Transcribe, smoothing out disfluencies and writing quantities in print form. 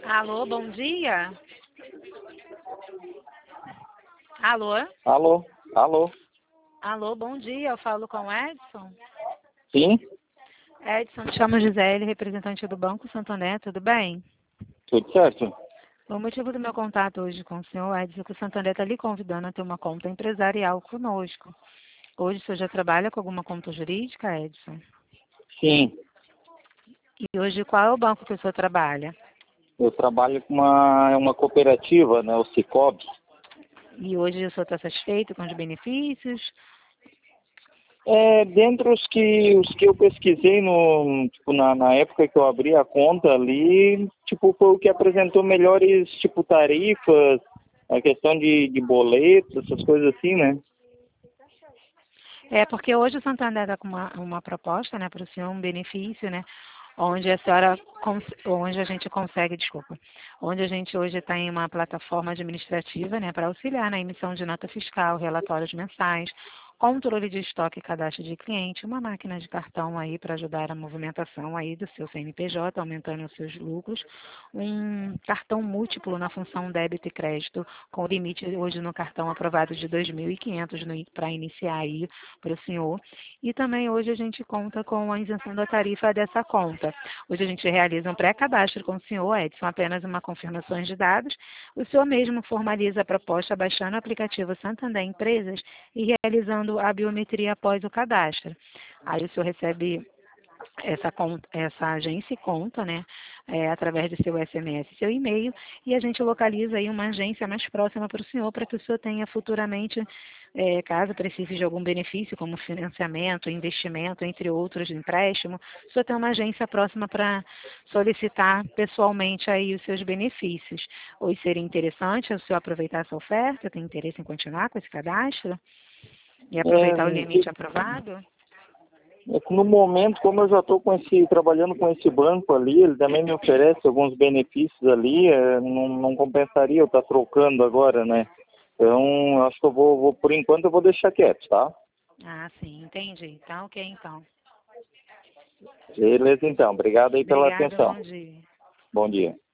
Alô, bom dia. Alô? Alô? Alô? Alô, bom dia. Eu falo com o Edson. Sim? Edson, me chamo Gisele, representante do Banco Santander, tudo bem? Tudo certo? O motivo do meu contato hoje com o senhor, Edson, é que o Santander está lhe convidando a ter uma conta empresarial conosco. Hoje o senhor já trabalha com alguma conta jurídica, Edson? Sim. E hoje qual é o banco que o senhor trabalha? Eu trabalho com uma cooperativa, né? O Cicobi. E hoje o senhor está satisfeito com os benefícios? Dentre os que eu pesquisei na época que eu abri a conta ali, tipo, foi o que apresentou melhores, tipo, tarifas, a questão de boletos, essas coisas assim, né? É, porque hoje o Santander está com uma proposta, né, para o senhor, um benefício, né, onde a senhora, onde a gente consegue, desculpa, onde a gente hoje tem uma plataforma administrativa, né, para auxiliar na emissão de nota fiscal, relatórios mensais, controle de estoque e cadastro de cliente, uma máquina de cartão aí para ajudar a movimentação aí do seu CNPJ, aumentando os seus lucros, um cartão múltiplo na função débito e crédito, com limite hoje no cartão aprovado de 2.500 para iniciar aí para o senhor. E também hoje a gente conta com a isenção da tarifa dessa conta. Hoje a gente realiza um pré-cadastro com o senhor, Edson, apenas uma confirmação de dados. O senhor mesmo formaliza a proposta baixando o aplicativo Santander Empresas e realizando a biometria após o cadastro. Aí o senhor recebe essa agência e conta, né, através do seu SMS, seu e-mail, e a gente localiza aí uma agência mais próxima para o senhor, para que o senhor tenha futuramente, caso precise de algum benefício, como financiamento, investimento, entre outros, empréstimo, o senhor tem uma agência próxima para solicitar pessoalmente aí os seus benefícios. Hoje seria interessante o senhor aproveitar essa oferta, tem interesse em continuar com esse cadastro? E aproveitar o limite aprovado? No momento, como eu já estou trabalhando com esse banco ali, ele também me oferece alguns benefícios ali, não compensaria eu estar trocando agora, né? Então, acho que por enquanto, eu vou deixar quieto, tá? Ah, sim, entendi. Tá ok, então. Beleza, então. Obrigado aí pela Obrigada, atenção. bom dia. Bom dia.